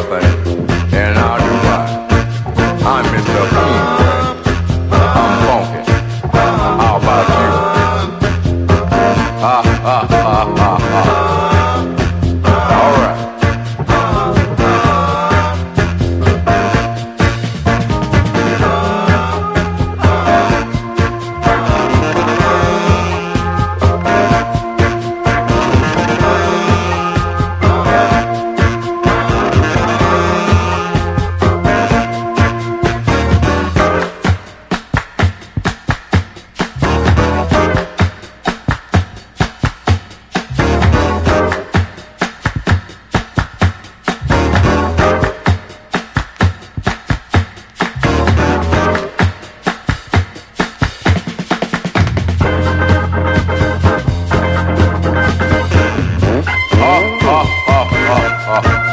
thing, and I'll do mine. I'm Mr. Kingway. I'm funky. How about you? Ha ha ha ha ha. All right. Ha ha ha ha ha.